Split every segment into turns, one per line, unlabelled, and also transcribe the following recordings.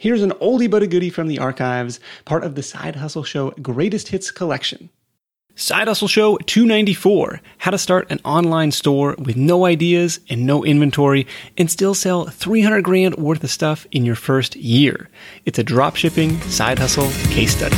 here's an oldie but a goodie from the archives, part of the Side Hustle Show Greatest Hits collection. Side Hustle Show 294, how to start an online store with no ideas and no inventory and still sell 300 grand worth of stuff in your first year. It's a dropshipping side hustle case study.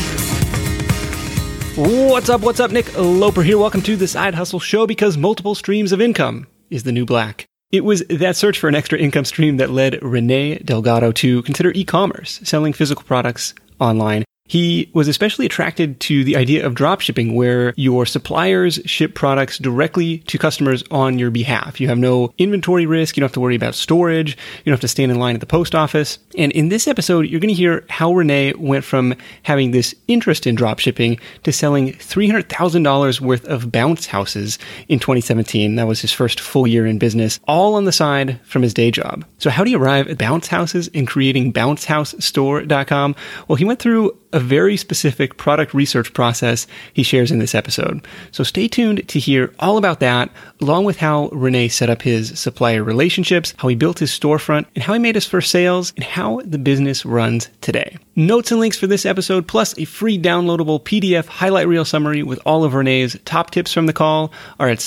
What's up? Nick Loper here. Welcome to the Side Hustle Show, because multiple streams of income is the new black. It was that search for an extra income stream that led Rene Delgado to consider e-commerce, selling physical products online. He was especially attracted to the idea of dropshipping, where your suppliers ship products directly to customers on your behalf. You have no inventory risk. You don't have to worry about storage. You don't have to stand in line at the post office. And in this episode, you're going to hear how Rene went from having this interest in dropshipping to selling $300,000 worth of bounce houses in 2017. That was his first full year in business, all on the side from his day job. So how do you arrive at bounce houses and creating bouncehousestore.com? Well, he went through a very specific product research process he shares in this episode. So stay tuned to hear all about that, along with how Rene set up his supplier relationships, how he built his storefront, and how he made his first sales, and how the business runs today. Notes and links for this episode, plus a free downloadable PDF highlight reel summary with all of Rene's top tips from the call, are at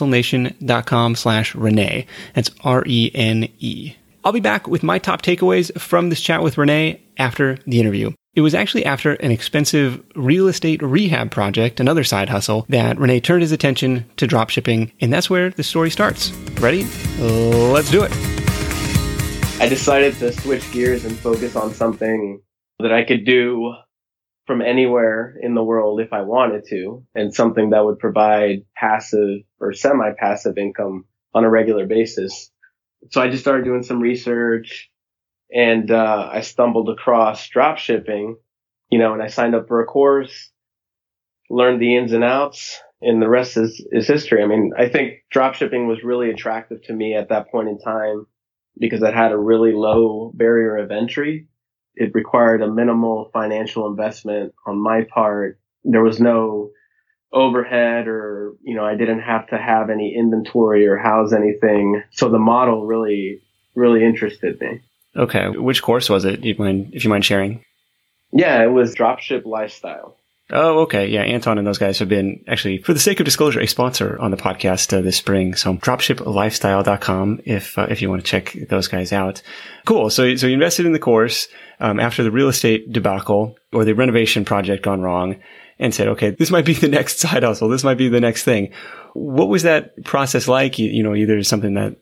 sidehustlenation.com/Rene. That's RENE. I'll be back with my top takeaways from this chat with Rene after the interview. It was actually after an expensive real estate rehab project, another side hustle, that Rene turned his attention to dropshipping, and that's where the story starts. Ready? Let's do it.
I decided to switch gears and focus on something that I could do from anywhere in the world if I wanted to, and something that would provide passive or semi-passive income on a regular basis. So I just started doing some research, and I stumbled across dropshipping, and I signed up for a course, learned the ins and outs, and the rest is history. I mean, I think dropshipping was really attractive to me at that point in time because it had a really low barrier of entry. It required a minimal financial investment on my part. There was no overhead, or, I didn't have to have any inventory or house anything. So the model really, really interested me.
Okay. Which course was it, if you mind sharing?
Yeah, it was Dropship Lifestyle.
Oh, okay. Yeah, Anton and those guys have been, actually, for the sake of disclosure, a sponsor on the podcast this spring. So dropshiplifestyle.com if you want to check those guys out. Cool. So you invested in the course after the real estate debacle or the renovation project gone wrong, and said, okay, this might be the next side hustle. This might be the next thing. What was that process like? Either something that,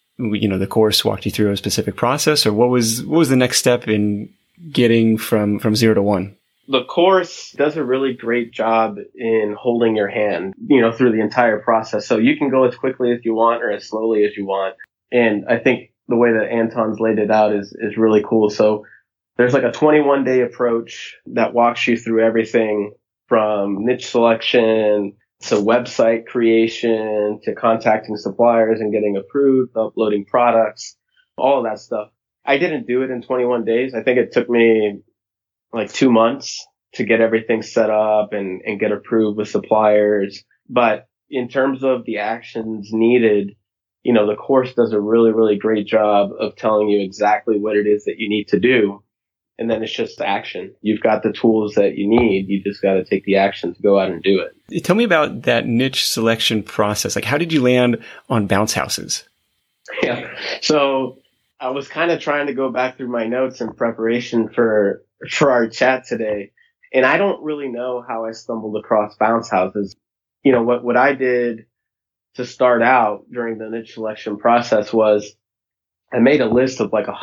the course walked you through a specific process, or what was the next step in getting from 0 to 1?
The course does a really great job in holding your hand, through the entire process. So you can go as quickly as you want or as slowly as you want. And I think the way that Anton's laid it out is really cool. So there's like a 21-day approach that walks you through everything from niche selection to website creation to contacting suppliers and getting approved, uploading products, all of that stuff. I didn't do it in 21 days. I think it took me like 2 months to get everything set up and get approved with suppliers. But in terms of the actions needed, the course does a really, really great job of telling you exactly what it is that you need to do. And then it's just action. You've got the tools that you need. You just got to take the action to go out and do it.
Tell me about that niche selection process. Like, how did you land on bounce houses?
Yeah. So I was kind of trying to go back through my notes in preparation for our chat today. And I don't really know how I stumbled across bounce houses. What I did to start out during the niche selection process was I made a list of like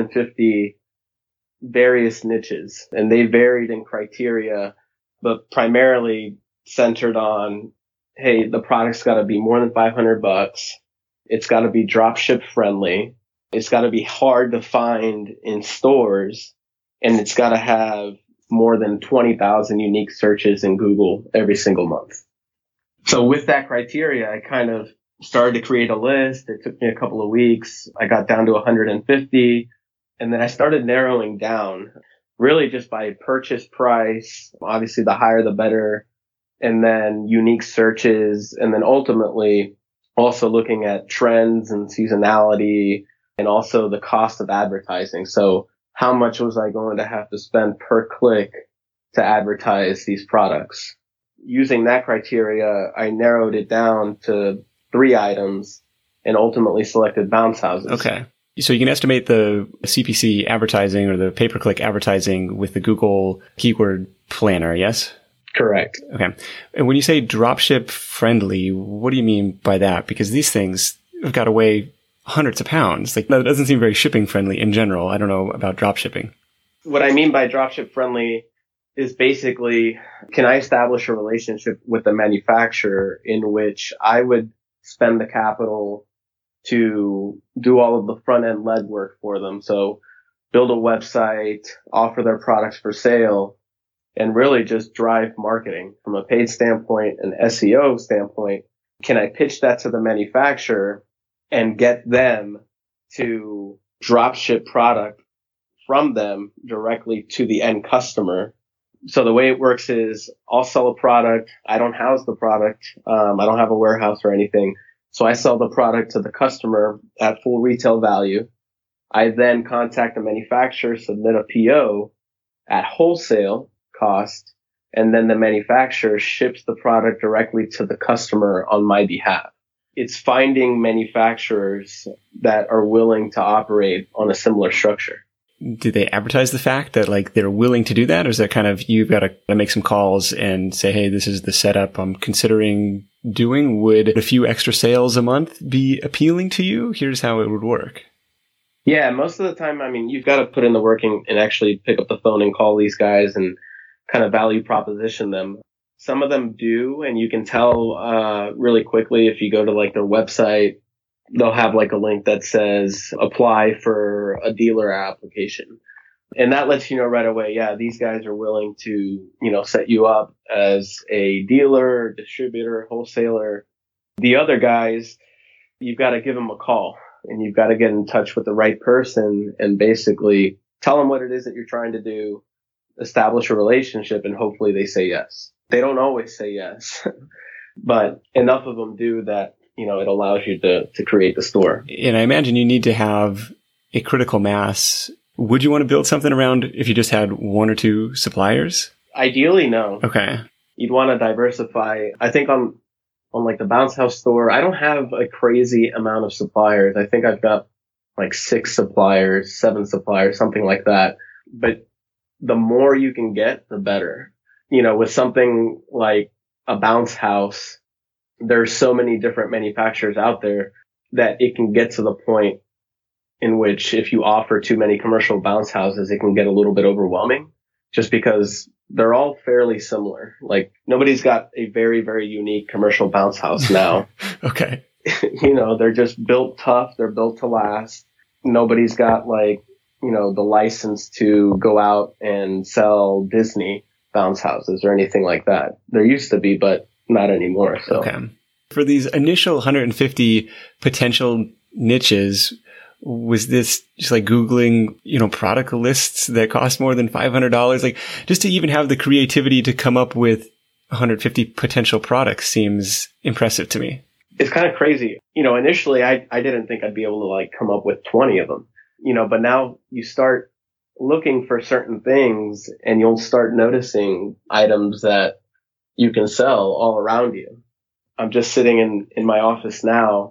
150 various niches, and they varied in criteria, but primarily centered on, hey, the product's got to be more than $500. It's got to be dropship friendly. It's got to be hard to find in stores, and it's got to have more than 20,000 unique searches in Google every single month. So with that criteria, I kind of started to create a list. It took me a couple of weeks. I got down to 150. And then I started narrowing down really just by purchase price. Obviously, the higher, the better. And then unique searches. And then ultimately also looking at trends and seasonality and also the cost of advertising. So how much was I going to have to spend per click to advertise these products. Using that criteria, I narrowed it down to 3 items and ultimately selected bounce houses.
Okay. So you can estimate the CPC advertising or the pay-per-click advertising with the Google Keyword Planner, yes?
Correct.
Okay. And when you say dropship friendly, what do you mean by that? Because these things have got to weigh hundreds of pounds. Like, that doesn't seem very shipping friendly in general. I don't know about dropshipping.
What I mean by dropship friendly is basically, can I establish a relationship with the manufacturer in which I would spend the capital to do all of the front end legwork for them? So build a website, offer their products for sale, and really just drive marketing from a paid standpoint and SEO standpoint. Can I pitch that to the manufacturer and get them to drop ship product from them directly to the end customer? So the way it works is I'll sell a product. I don't house the product. I don't have a warehouse or anything. So I sell the product to the customer at full retail value. I then contact the manufacturer, submit a PO at wholesale cost, and then the manufacturer ships the product directly to the customer on my behalf. It's finding manufacturers that are willing to operate on a similar structure.
Do they advertise the fact that like they're willing to do that? Or is that kind of, you've got to make some calls and say, hey, this is the setup I'm considering doing. Would a few extra sales a month be appealing to you? Here's how it would work.
Yeah, most of the time, I mean, you've got to put in the work and actually pick up the phone and call these guys and kind of value proposition them. Some of them do, and you can tell really quickly if you go to like their website. They'll have like a link that says apply for a dealer application. And that lets you know right away, yeah, these guys are willing to, you know, set you up as a dealer, distributor, wholesaler. The other guys, you've got to give them a call and you've got to get in touch with the right person and basically tell them what it is that you're trying to do, establish a relationship, and hopefully they say yes. They don't always say yes, but enough of them do that, you know, it allows you to create the store.
And I imagine you need to have a critical mass. Would you want to build something around if you just had 1 or 2 suppliers?
Ideally, no.
Okay.
You'd want to diversify. I think on like the Bounce House store, I don't have a crazy amount of suppliers. I think I've got like 6 suppliers, 7 suppliers, something like that. But the more you can get, the better. You know, with something like a Bounce House, there's so many different manufacturers out there that it can get to the point in which if you offer too many commercial bounce houses, it can get a little bit overwhelming just because they're all fairly similar. Like nobody's got a very, very unique commercial bounce house now.
Okay.
You know, they're just built tough. They're built to last. Nobody's got like, you know, the license to go out and sell Disney bounce houses or anything like that. There used to be, but not anymore. So.
Okay. For these initial 150 potential niches, was this just like Googling, you know, product lists that cost more than $500? Like just to even have the creativity to come up with 150 potential products seems impressive to me.
It's kind of crazy. You know, initially I didn't think I'd be able to like come up with 20 of them, you know, but now you start looking for certain things and you'll start noticing items that you can sell all around you. I'm just sitting in my office now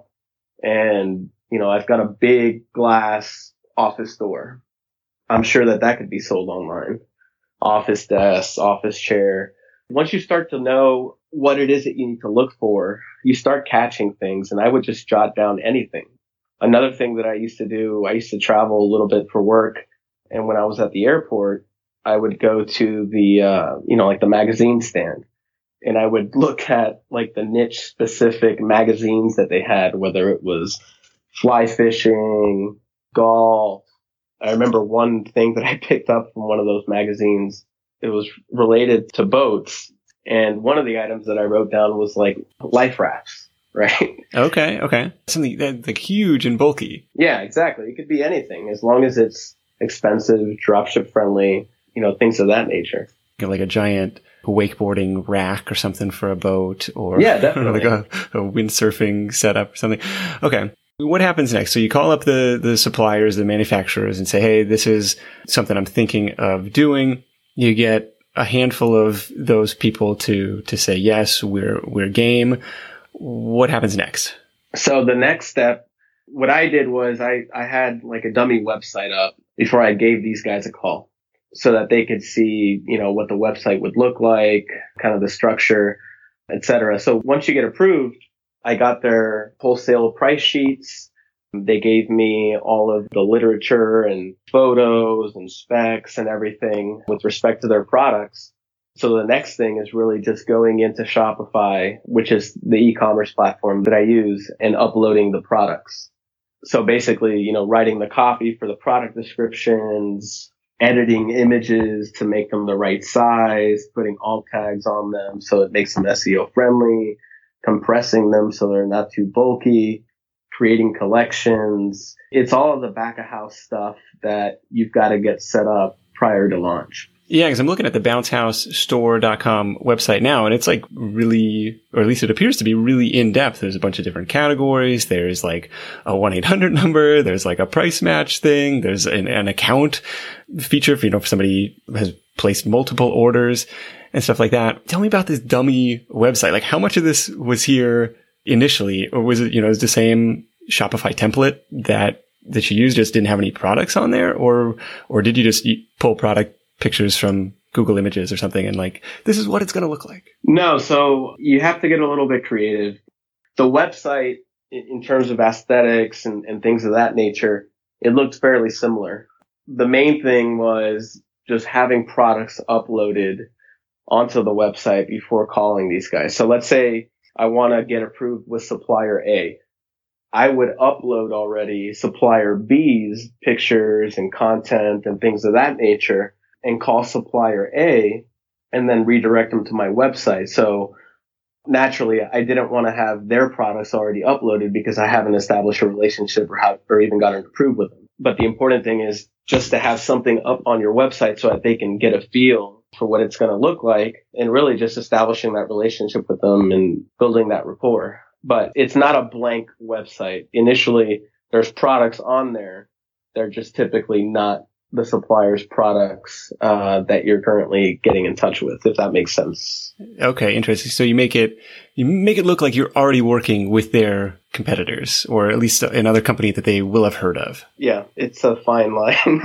and, you know, I've got a big glass office door. I'm sure that could be sold online. Office desk, office chair. Once you start to know what it is that you need to look for, you start catching things, and I would just jot down anything. Another thing that I used to do, I used to travel a little bit for work. And when I was at the airport, I would go to the, you know, like the magazine stand. And I would look at like the niche specific magazines that they had, whether it was fly fishing, golf. I remember one thing that I picked up from one of those magazines. It was related to boats. And one of the items that I wrote down was like life rafts, right?
Okay. Something that's like huge and bulky.
Yeah, exactly. It could be anything as long as it's expensive, dropship friendly, you know, things of that nature.
Like a giant wakeboarding rack or something for a boat, or
yeah, definitely.
like a windsurfing setup or something. Okay. What happens next? So you call up the suppliers, the manufacturers, and say, hey, this is something I'm thinking of doing. You get a handful of those people to say, yes, we're game. What happens next?
So the next step, what I did was I had like a dummy website up before I gave these guys a call so that they could see, what the website would look like, kind of the structure, etc. So once you get approved, I got their wholesale price sheets. They gave me all of the literature and photos and specs and everything with respect to their products. So the next thing is really just going into Shopify, which is the e-commerce platform that I use, and uploading the products. So basically, writing the copy for the product descriptions, editing images to make them the right size, putting alt tags on them so it makes them SEO friendly, compressing them so they're not too bulky, creating collections. It's all of the back of house stuff that you've got to get set up prior to launch.
Yeah, because I'm looking at the BounceHouseStore.com website now, and it's like really, or at least it appears to be really in depth. There's a bunch of different categories. There's like a 1-800 number. There's like a price match thing. There's an account feature for, if somebody has placed multiple orders and stuff like that. Tell me about this dummy website. Like, how much of this was here initially, or was it, is the same Shopify template that you used, just didn't have any products on there, or did you just pull product pictures from Google Images or something and like, this is what it's going to look like?
No, so you have to get a little bit creative. The website, in terms of aesthetics and things of that nature, it looked fairly similar. The main thing was just having products uploaded onto the website before calling these guys. So let's say I want to get approved with supplier A. I would upload already supplier B's pictures and content and things of that nature and call supplier A and then redirect them to my website. So naturally, I didn't want to have their products already uploaded because I haven't established a relationship or even gotten approved with them. But the important thing is just to have something up on your website so that they can get a feel for what it's going to look like, and really just establishing that relationship with them and building that rapport. But it's not a blank website. Initially, there's products on there. They're just typically not the supplier's products that you're currently getting in touch with, if that makes sense.
Okay, interesting. So you make it look like you're already working with their competitors, or at least another company that they will have heard of.
Yeah, it's a fine line.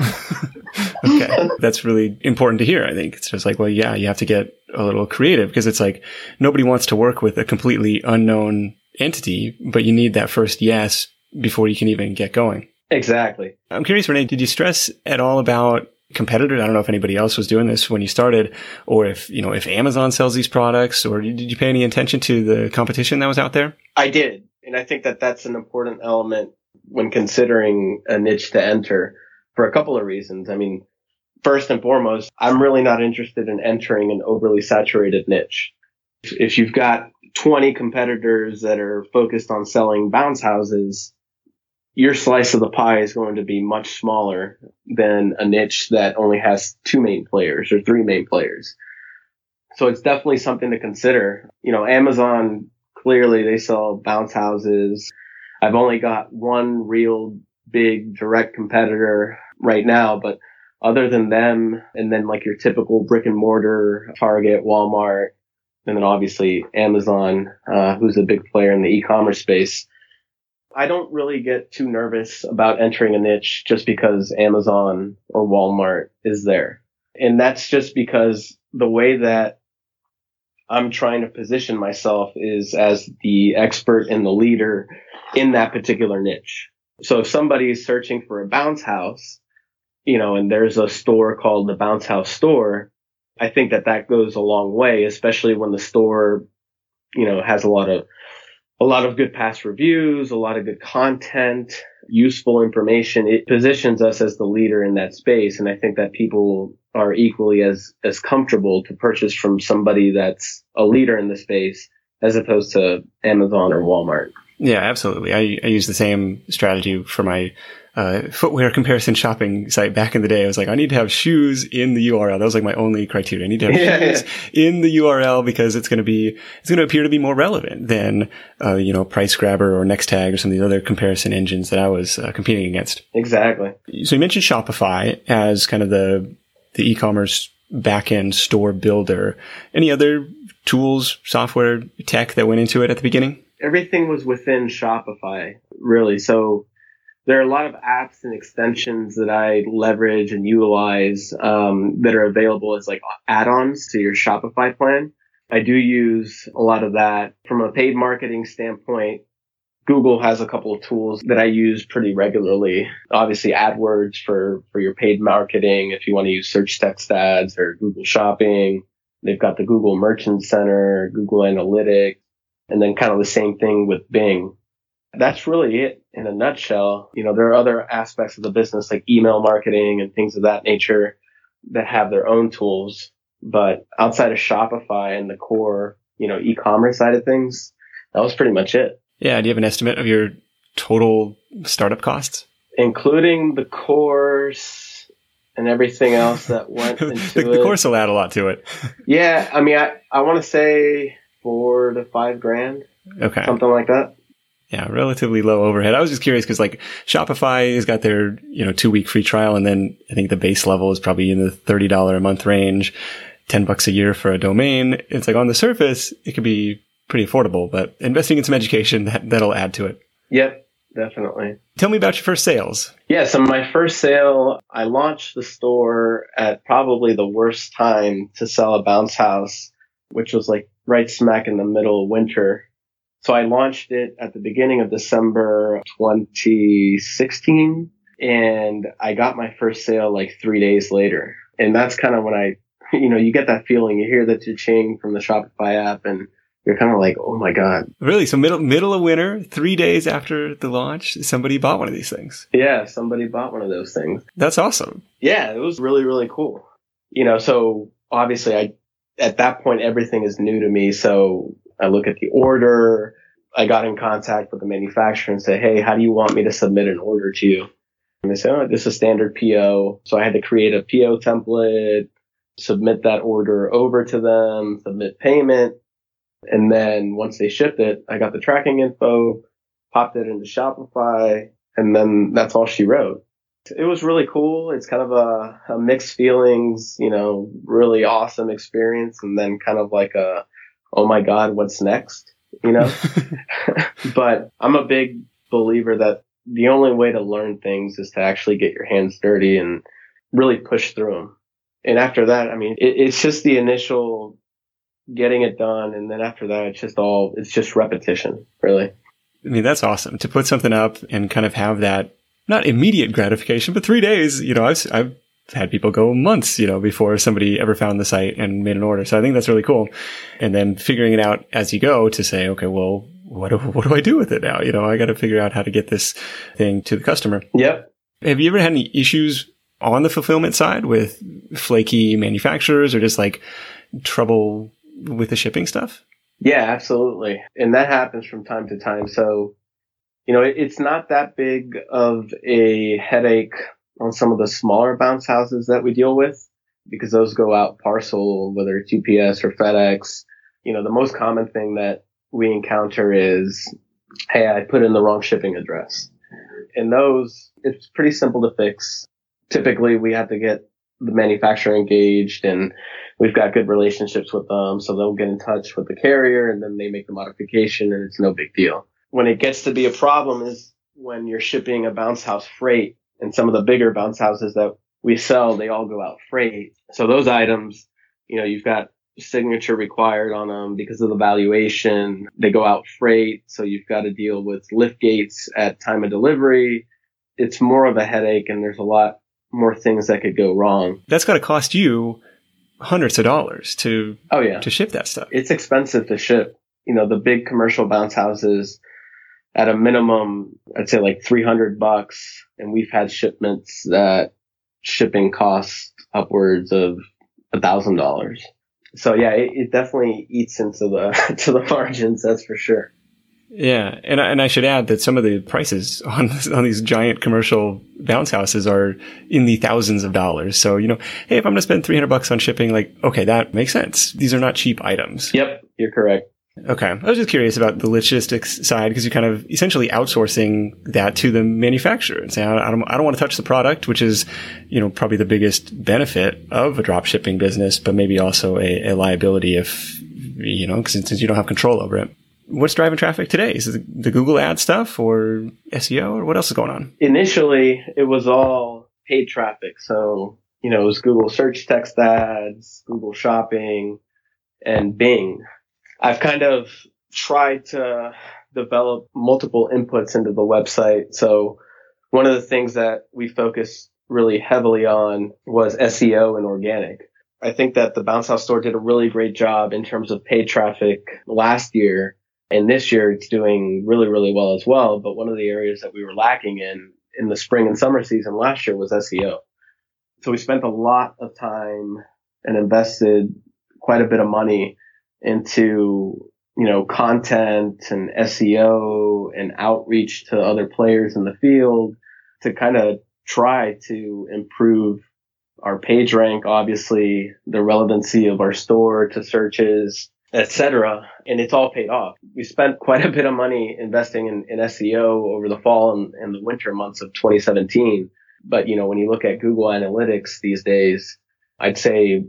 Okay, that's really important to hear, I think. It's just like, well, yeah, you have to get a little creative, because it's like nobody wants to work with a completely unknown entity, but you need that first yes before you can even get going.
Exactly.
I'm curious, Renee, did you stress at all about competitors? I don't know if anybody else was doing this when you started, or if Amazon sells these products, or did you pay any attention to the competition that was out there?
I did. And I think that that's an important element when considering a niche to enter for a couple of reasons. I mean, first and foremost, I'm really not interested in entering an overly saturated niche. If you've got 20 competitors that are focused on selling bounce houses, your slice of the pie is going to be much smaller than a niche that only has 2 main players or 3 main players. So it's definitely something to consider. Amazon, clearly they sell bounce houses. I've only got one real big direct competitor right now, but other than them, and then like your typical brick and mortar, Target, Walmart, and then obviously Amazon, who's a big player in the e-commerce space, I don't really get too nervous about entering a niche just because Amazon or Walmart is there. And that's just because the way that I'm trying to position myself is as the expert and the leader in that particular niche. So if somebody is searching for a bounce house, and there's a store called the Bounce House Store, I think that goes a long way, especially when the store, has a lot of good past reviews, a lot of good content, useful information. It positions us as the leader in that space. And I think that people are equally as comfortable to purchase from somebody that's a leader in the space as opposed to Amazon or Walmart.
Yeah, absolutely. I use the same strategy for my footwear comparison shopping site back in the day. I was like, I need to have shoes in the URL. That was like my only criteria. I need to have shoes in the URL because it's going to appear to be more relevant than, Price Grabber or Nextag or some of the other comparison engines that I was competing against.
Exactly.
So you mentioned Shopify as kind of the e-commerce back-end store builder. Any other tools, software, tech that went into it at the beginning?
Everything was within Shopify, really. So there are a lot of apps and extensions that I leverage and utilize that are available as like add-ons to your Shopify plan. I do use a lot of that. From a paid marketing standpoint, Google has a couple of tools that I use pretty regularly. Obviously, AdWords for your paid marketing if you want to use search text ads, or Google Shopping. They've got the Google Merchant Center, Google Analytics, and then kind of the same thing with Bing. That's really it in a nutshell. There are other aspects of the business like email marketing and things of that nature that have their own tools. But outside of Shopify and the core, e-commerce side of things, that was pretty much it.
Yeah. Do you have an estimate of your total startup costs?
Including the course and everything else that went into it.
The course will add a lot to it.
Yeah. I mean, I want to say $4,000 to $5,000.
Okay.
Something like that.
Yeah, relatively low overhead. I was just curious because like Shopify has got their, 2-week free trial. And then I think the base level is probably in the $30 a month range, $10 a year for a domain. It's like on the surface, it could be pretty affordable, but investing in some education, that'll add to it.
Yep, definitely.
Tell me about your first sales.
Yeah, so my first sale, I launched the store at probably the worst time to sell a bounce house, which was like right smack in the middle of winter. So I launched it at the beginning of December 2016, and I got my first sale like 3 days later. And that's kind of when you get that feeling, you hear the cha-ching from the Shopify app, and you're kind of like, oh my God.
Really? So middle of winter, 3 days after the launch, somebody bought one of these things.
Yeah, somebody bought one of those things.
That's awesome.
Yeah, it was really, really cool. So obviously at that point, everything is new to me. So I look at the order. I got in contact with the manufacturer and said, hey, how do you want me to submit an order to you? And they said, oh, this is a standard PO. So I had to create a PO template, submit that order over to them, submit payment. And then once they shipped it, I got the tracking info, popped it into Shopify, and then that's all she wrote. It was really cool. It's kind of a mixed feelings, really awesome experience. And then kind of like oh my God, what's next? But I'm a big believer that the only way to learn things is to actually get your hands dirty and really push through them. And after that, I mean, it's just the initial getting it done. And then after that, it's just repetition, really.
I mean, that's awesome to put something up and kind of have that, not immediate gratification, but 3 days, I've had people go months, before somebody ever found the site and made an order. So I think that's really cool. And then figuring it out as you go to say, okay, well, what do I do with it now? I got to figure out how to get this thing to the customer.
Yep.
Have you ever had any issues on the fulfillment side with flaky manufacturers or just like trouble with the shipping stuff?
Yeah, absolutely. And that happens from time to time. So, it's not that big of a headache on some of the smaller bounce houses that we deal with because those go out parcel, whether it's UPS or FedEx. The most common thing that we encounter is, hey, I put in the wrong shipping address. And those, it's pretty simple to fix. Typically, we have to get the manufacturer engaged, and we've got good relationships with them. So they'll get in touch with the carrier, and then they make the modification, and it's no big deal. When it gets to be a problem is when you're shipping a bounce house freight, and some of the bigger bounce houses that we sell, they all go out freight. So those items, you've got signature required on them because of the valuation. They go out freight. So you've got to deal with lift gates at time of delivery. It's more of a headache, and there's a lot more things that could go wrong.
That's got to cost you hundreds of dollars to ship that stuff.
It's expensive to ship. The big commercial bounce houses, at a minimum, I'd say like $300, and we've had shipments that shipping costs upwards of $1,000. So yeah, it definitely eats into the to the margins, that's for sure.
Yeah, and I should add that some of the prices on these giant commercial bounce houses are in the thousands of dollars. So, hey, if I'm going to spend $300 on shipping, okay, that makes sense. These are not cheap items.
Yep, you're correct.
Okay. I was just curious about the logistics side because you're kind of essentially outsourcing that to the manufacturer and saying, I don't want to touch the product, which is, probably the biggest benefit of a drop shipping business, but maybe also a liability if, since you don't have control over it. What's driving traffic today? Is it the Google ad stuff or SEO or what else is going on?
Initially, it was all paid traffic. So, it was Google search text ads, Google Shopping, and Bing. I've kind of tried to develop multiple inputs into the website. So one of the things that we focused really heavily on was SEO and organic. I think that the Bounce House store did a really great job in terms of paid traffic last year. And this year it's doing really, really well as well. But one of the areas that we were lacking in the spring and summer season last year was SEO. So we spent a lot of time and invested quite a bit of money into, content and SEO and outreach to other players in the field to kind of try to improve our page rank, obviously the relevancy of our store to searches, etc. And it's all paid off. We spent quite a bit of money investing in SEO over the fall and the winter months of 2017. But, when you look at Google Analytics these days, I'd say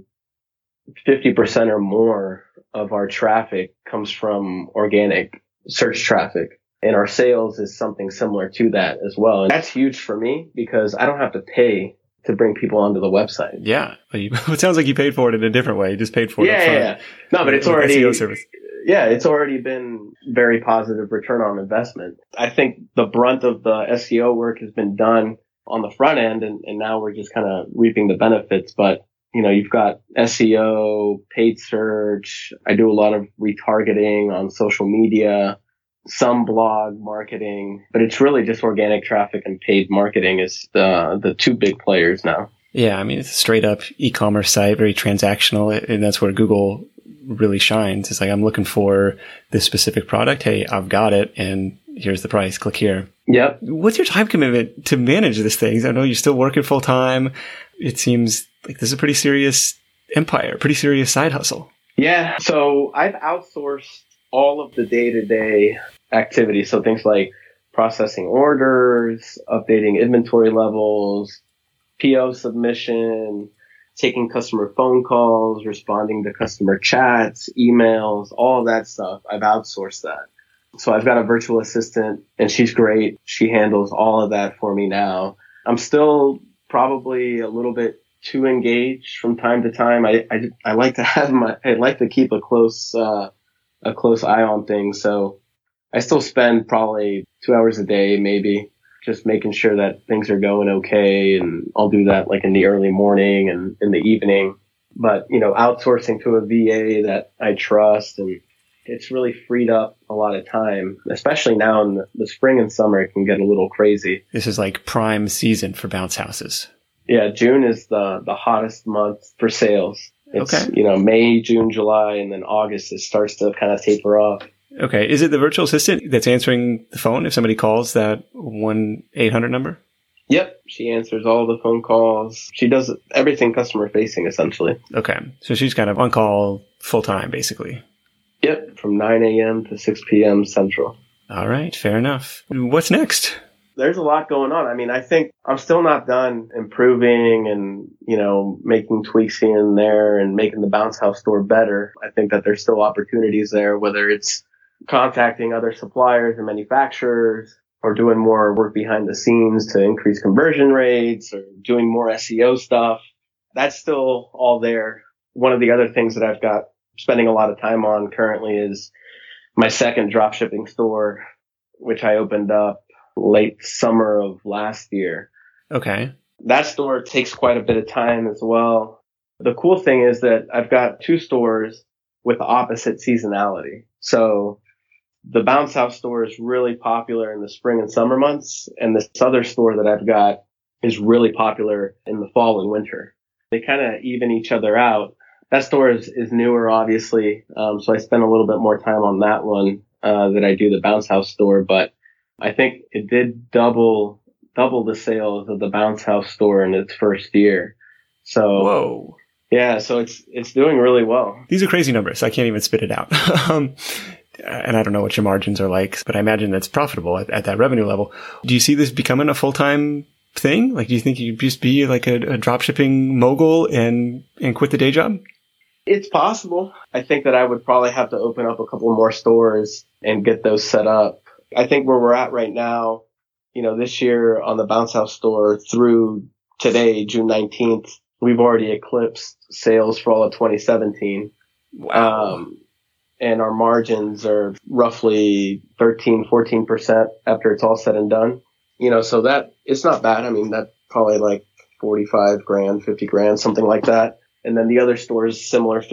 50% or more of our traffic comes from organic search traffic. And our sales is something similar to that as well. And that's huge for me because I don't have to pay to bring people onto the website.
Yeah. It sounds like you paid for it in a different way. You just paid for it up front.
Yeah. No, but it's already,
SEO service.
Yeah, it's already been very positive return on investment. I think the brunt of the SEO work has been done on the front end and now we're just kind of reaping the benefits. But you've got SEO, paid search. I do a lot of retargeting on social media, some blog marketing, but it's really just organic traffic and paid marketing is the two big players now.
Yeah. I mean, it's a straight up e-commerce site, very transactional. And that's where Google really shines. It's like, I'm looking for this specific product. Hey, I've got it. And here's the price. Click here.
Yep.
What's your time commitment to manage this thing? I know you're still working full time. It seems like this is a pretty serious empire, pretty serious side hustle.
Yeah. So I've outsourced all of the day-to-day activities. So things like processing orders, updating inventory levels, PO submission, taking customer phone calls, responding to customer chats, emails, all of that stuff. I've outsourced that. So I've got a virtual assistant and she's great. She handles all of that for me now. I'm still probably a little bit too engaged from time to time. I like to I like to keep a close eye on things. So I still spend probably 2 hours a day, maybe just making sure that things are going okay. And I'll do that like in the early morning and in the evening, but outsourcing to a VA that I trust, and it's really freed up a lot of time, especially now in the spring and summer. It can get a little crazy.
This is like prime season for bounce houses.
Yeah, June is the hottest month for sales. It's,
okay.
May, June, July, and then August, it starts to kind of taper off.
Okay. Is it the virtual assistant that's answering the phone if somebody calls that 1-800 number?
Yep. She answers all the phone calls. She does everything customer facing, essentially.
Okay. So she's kind of on call full time, basically.
Yep. From 9 a.m. to 6 p.m. Central.
All right. Fair enough. What's next?
There's a lot going on. I mean, I think I'm still not done improving and, making tweaks here and there and making the Bounce House store better. I think that there's still opportunities there, whether it's contacting other suppliers and manufacturers or doing more work behind the scenes to increase conversion rates or doing more SEO stuff. That's still all there. One of the other things that I've got spending a lot of time on currently is my second dropshipping store, which I opened up late summer of last year.
Okay.
That store takes quite a bit of time as well. The cool thing is that I've got two stores with opposite seasonality. So the Bounce House store is really popular in the spring and summer months, and this other store that I've got is really popular in the fall and winter. They kind of even each other out. That store is newer, obviously, so I spent a little bit more time on that one. that I do the Bounce House store, but I think it did double the sales of the Bounce House store in its first year. So,
whoa.
Yeah, so it's doing really well.
These are crazy numbers. I can't even spit it out. And I don't know what your margins are like, but I imagine that's profitable at that revenue level. Do you see this becoming a full-time thing? Like, do you think you could just be like a dropshipping mogul and quit the day job?
It's possible. I think that I would probably have to open up a couple more stores and get those set up. I think where we're at right now, this year on the Bounce House store through today, June 19th, we've already eclipsed sales for all of 2017.
Wow.
And our margins are roughly 13-14% after it's all said and done. So that it's not bad. I mean, that's probably like 45 grand, 50 grand, something like that. And then the other stores, similar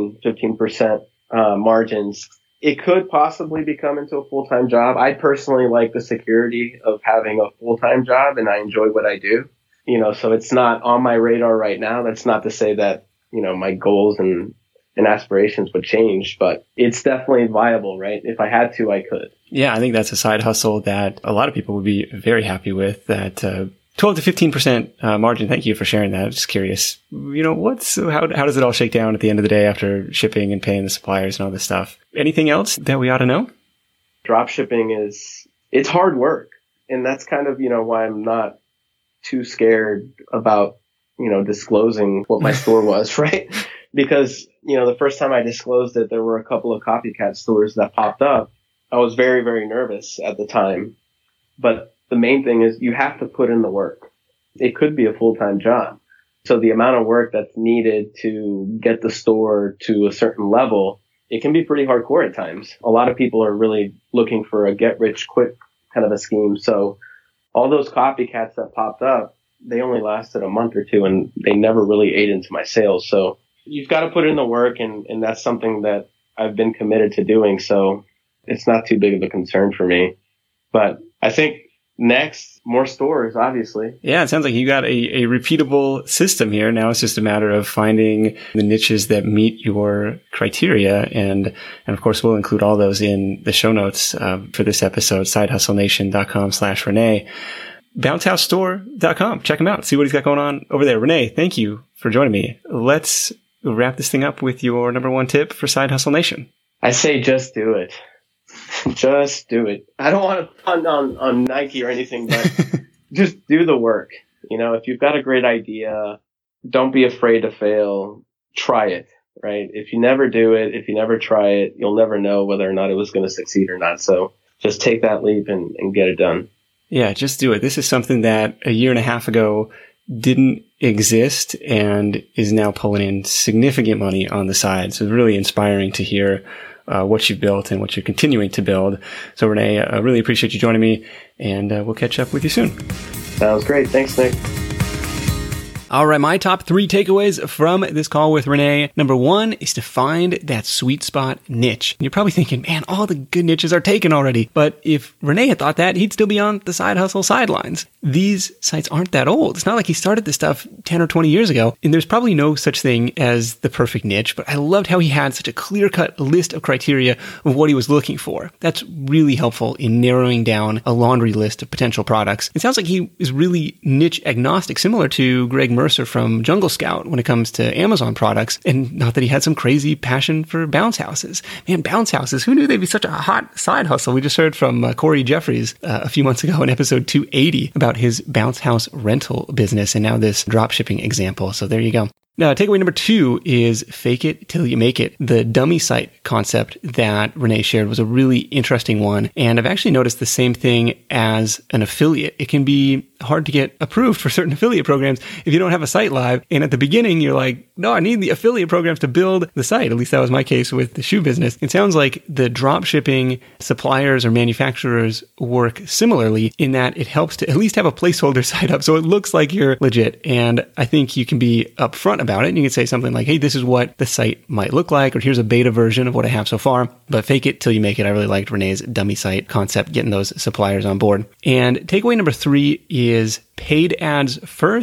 15% margins. It could possibly become into a full-time job. I personally like the security of having a full-time job, and I enjoy what I do. So it's not on my radar right now. That's not to say that, my goals and aspirations would change, but it's definitely viable, right? If I had to, I could.
Yeah, I think that's a side hustle that a lot of people would be very happy with. That 12 to 15% margin. Thank you for sharing that. I'm just curious, how does it all shake down at the end of the day after shipping and paying the suppliers and all this stuff? Anything else that we ought to know?
Drop shipping it's hard work. And that's kind of, why I'm not too scared about, disclosing what my store was, right? Because, the first time I disclosed it, there were a couple of copycat stores that popped up. I was very, very nervous at the time. But the main thing is you have to put in the work. It could be a full-time job. So the amount of work that's needed to get the store to a certain level, it can be pretty hardcore at times. A lot of people are really looking for a get-rich-quick kind of a scheme. So all those copycats that popped up, they only lasted a month or two, and they never really ate into my sales. So you've got to put in the work, and that's something that I've been committed to doing. So it's not too big of a concern for me. But I think next, more stores, obviously.
Yeah, it sounds like you got a repeatable system here. Now it's just a matter of finding the niches that meet your criteria. And of course, we'll include all those in the show notes for this episode, sidehustlenation.com/Rene. BounceHouseStore.com. Check him out. See what he's got going on over there. Rene, thank you for joining me. Let's wrap this thing up with your number one tip for Side Hustle Nation.
I say just do it. Just do it. I don't want to pun on Nike or anything, but just do the work. If you've got a great idea, don't be afraid to fail. Try it, right? If you never do it, if you never try it, you'll never know whether or not it was going to succeed or not. So just take that leap and get it done.
Yeah, just do it. This is something that a year and a half ago didn't exist and is now pulling in significant money on the side. So it's really inspiring to hear what you've built and what you're continuing to build. So Rene, I really appreciate you joining me, and we'll catch up with you soon.
Sounds great. Thanks, Nick.
All right, my top 3 takeaways from this call with Rene. Number 1 is to find that sweet spot niche. You're probably thinking, man, all the good niches are taken already. But if Rene had thought that, he'd still be on the side hustle sidelines. These sites aren't that old. It's not like he started this stuff 10 or 20 years ago. And there's probably no such thing as the perfect niche. But I loved how he had such a clear-cut list of criteria of what he was looking for. That's really helpful in narrowing down a laundry list of potential products. It sounds like he is really niche agnostic, similar to Greg Mercer from Jungle Scout when it comes to Amazon products, and not that he had some crazy passion for bounce houses. Man, bounce houses, who knew they'd be such a hot side hustle? We just heard from Corey Jeffries a few months ago in episode 280 about his bounce house rental business, and now this drop shipping example. So there you go. Now, takeaway number 2 is fake it till you make it. The dummy site concept that Rene shared was a really interesting one. And I've actually noticed the same thing as an affiliate. It can be hard to get approved for certain affiliate programs if you don't have a site live. And at the beginning, you're like, no, I need the affiliate programs to build the site. At least that was my case with the shoe business. It sounds like the drop shipping suppliers or manufacturers work similarly in that it helps to at least have a placeholder site up so it looks like you're legit. And I think you can be upfront about it. And you can say something like, hey, this is what the site might look like, or here's a beta version of what I have so far. But fake it till you make it. I really liked Rene's dummy site concept, getting those suppliers on board. And takeaway number 3 is paid ads first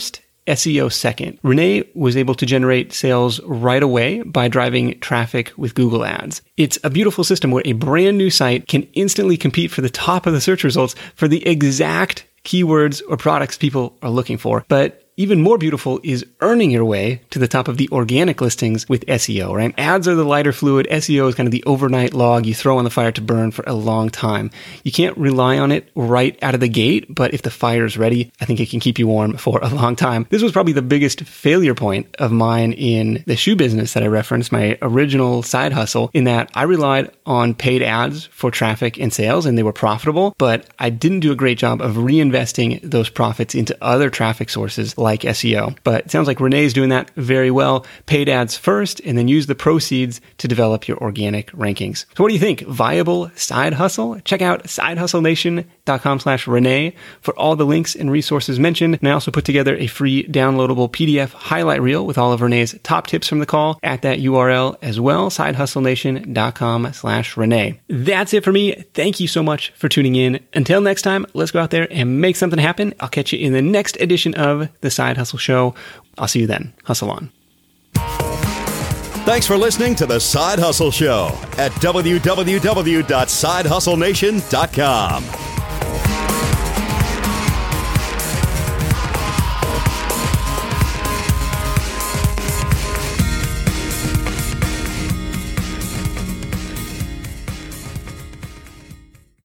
SEO second. Renee was able to generate sales right away by driving traffic with Google Ads. It's a beautiful system where a brand new site can instantly compete for the top of the search results for the exact keywords or products people are looking for. But even more beautiful is earning your way to the top of the organic listings with SEO, right? Ads are the lighter fluid. SEO is kind of the overnight log you throw on the fire to burn for a long time. You can't rely on it right out of the gate, but if the fire is ready, I think it can keep you warm for a long time. This was probably the biggest failure point of mine in the shoe business that I referenced, my original side hustle, in that I relied on paid ads for traffic and sales, and they were profitable, but I didn't do a great job of reinvesting those profits into other traffic sources like SEO. But it sounds like Renee's doing that very well. Paid ads first, and then use the proceeds to develop your organic rankings. So what do you think? Viable side hustle? Check out sidehustlenation.com/Renee for all the links and resources mentioned. And I also put together a free downloadable PDF highlight reel with all of Renee's top tips from the call at that URL as well, sidehustlenation.com/Renee. That's it for me. Thank you so much for tuning in. Until next time, let's go out there and make something happen. I'll catch you in the next edition of the Side Hustle Show. I'll see you then. Hustle on.
Thanks for listening to the Side Hustle Show at www.sidehustlenation.com.